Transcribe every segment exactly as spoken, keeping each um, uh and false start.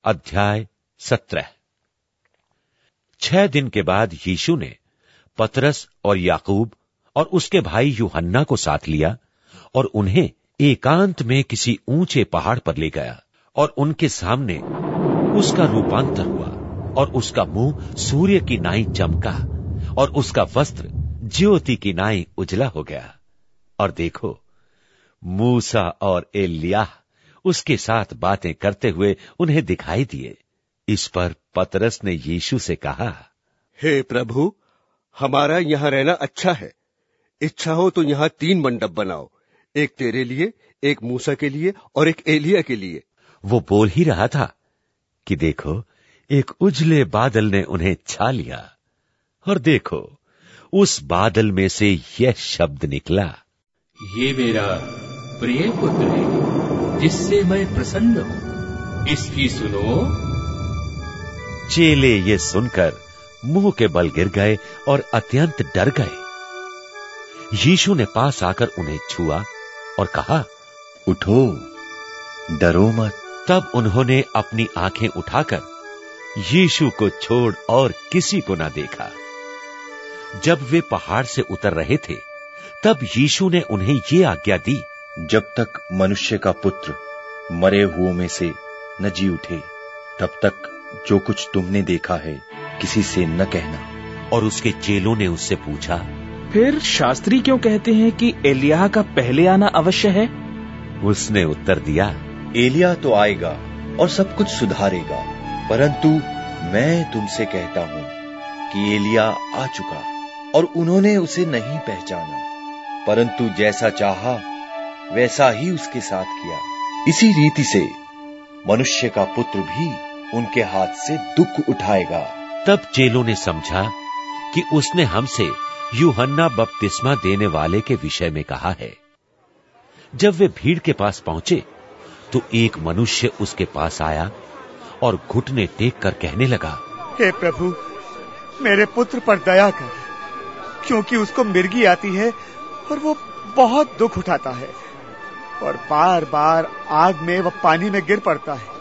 अध्याय सत्रह। छह दिन के बाद यीशु ने पतरस और याकूब और उसके भाई यूहन्ना को साथ लिया और उन्हें एकांत में किसी ऊंचे पहाड़ पर ले गया और उनके सामने उसका रूपांतर हुआ और उसका मुंह सूर्य की नाई चमका और उसका वस्त्र ज्योति की नाई उजला हो गया। और देखो, मूसा और एलिय्याह उसके साथ बातें करते हुए उन्हें दिखाई दिए। इस पर पतरस ने यीशु से कहा, हे प्रभु, हमारा यहाँ रहना अच्छा है। इच्छा हो तो यहाँ तीन मंडप बनाओ, एक तेरे लिए, एक मूसा के लिए और एक एलिय्याह के लिए। वो बोल ही रहा था कि देखो, एक उजले बादल ने उन्हें छा लिया और देखो, उस बादल में से यह शब्द निकला, ये मेरा प्रिय पुत्र है, जिससे मैं प्रसन्न हूं, इसकी सुनो। चेले ये सुनकर मुंह के बल गिर गए और अत्यंत डर गए। यीशु ने पास आकर उन्हें छुआ और कहा, उठो, डरो मत। तब उन्होंने अपनी आंखें उठाकर यीशु को छोड़ और किसी को न देखा। जब वे पहाड़ से उतर रहे थे, तब यीशु ने उन्हें ये आज्ञा दी, जब तक मनुष्य का पुत्र मरे हुओं में से न जी उठे, तब तक जो कुछ तुमने देखा है किसी से न कहना। और उसके चेलों ने उससे पूछा, फिर शास्त्री क्यों कहते हैं कि एलिय्याह का पहले आना अवश्य है? उसने उत्तर दिया, एलिय्याह तो आएगा और सब कुछ सुधारेगा, परंतु मैं तुमसे कहता हूं कि एलिय्याह आ चुका और उन्होंने उसे नहीं पहचाना, परंतु जैसा चाहा वैसा ही उसके साथ किया। इसी रीति से मनुष्य का पुत्र भी उनके हाथ से दुख उठाएगा। तब चेलों ने समझा कि उसने हमसे यूहन्ना बपतिस्मा देने वाले के विषय में कहा है। जब वे भीड़ के पास पहुंचे तो एक मनुष्य उसके पास आया और घुटने टेक कर कहने लगा, हे प्रभु, मेरे पुत्र पर दया कर, क्योंकि उसको मिर्गी आती है और वो बहुत दुख उठाता है और बार बार आग में व पानी में गिर पड़ता है।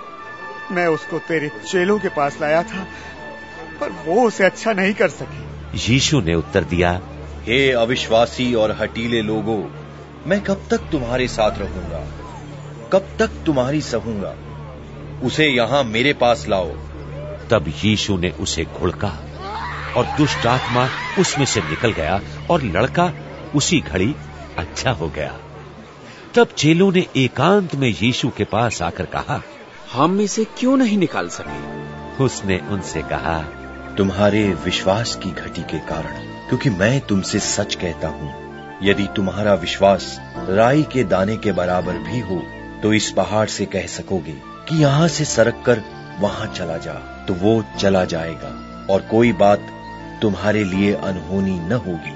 मैं उसको तेरे चेलों के पास लाया था, पर वो उसे अच्छा नहीं कर सके। यीशु ने उत्तर दिया, हे अविश्वासी और हठीले लोगों, मैं कब तक तुम्हारे साथ रहूंगा, कब तक तुम्हारी सहूंगा? उसे यहां मेरे पास लाओ। तब यीशु ने उसे घुड़का और दुष्ट आत्मा उसमें से निकल गया और लड़का उसी घड़ी अच्छा हो गया। तब चेलों ने एकांत में यीशु के पास आकर कहा, हम इसे क्यों नहीं निकाल सके? उसने उनसे कहा, तुम्हारे विश्वास की घटी के कारण, क्योंकि मैं तुमसे सच कहता हूं, यदि तुम्हारा विश्वास राई के दाने के बराबर भी हो तो इस पहाड़ से कह सकोगे कि यहां से सरक कर वहां चला जा, तो वो चला जाएगा और कोई बात तुम्हारे लिए अनहोनी न होगी।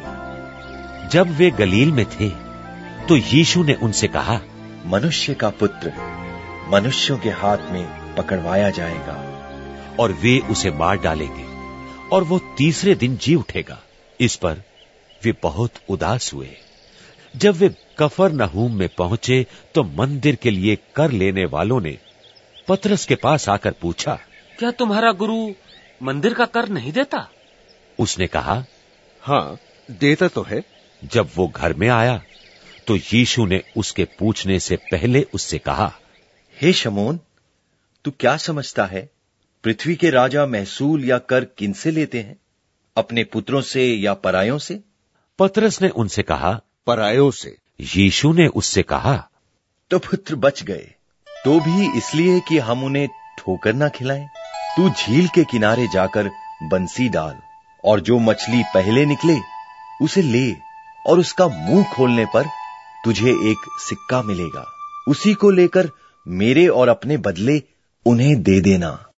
जब वे गलील में थे तो यीशु ने उनसे कहा, मनुष्य का पुत्र मनुष्यों के हाथ में पकड़वाया जाएगा और वे उसे मार डालेंगे और वो तीसरे दिन जी उठेगा। इस पर वे बहुत उदास हुए। जब वे कफरनहूम में पहुंचे तो मंदिर के लिए कर लेने वालों ने पतरस के पास आकर पूछा, क्या तुम्हारा गुरु मंदिर का कर नहीं देता? उसने कहा, हाँ, देता तो है। जब वो घर में आया तो यीशु ने उसके पूछने से पहले उससे कहा, हे शमौन, तू क्या समझता है? पृथ्वी के राजा महसूल या कर किनसे लेते हैं, अपने पुत्रों से या परायों से? पतरस ने उनसे कहा, परायों से। यीशु ने उससे कहा, तो पुत्र बच गए, तो भी इसलिए कि हम उन्हें ठोकर ना खिलाएं। तू झील के किनारे जाकर बंसी डाल और जो मछली पहले निकले उसे ले, और उसका मुंह खोलने पर तुझे एक सिक्का मिलेगा। उसी को लेकर मेरे और अपने बदले उन्हें दे देना।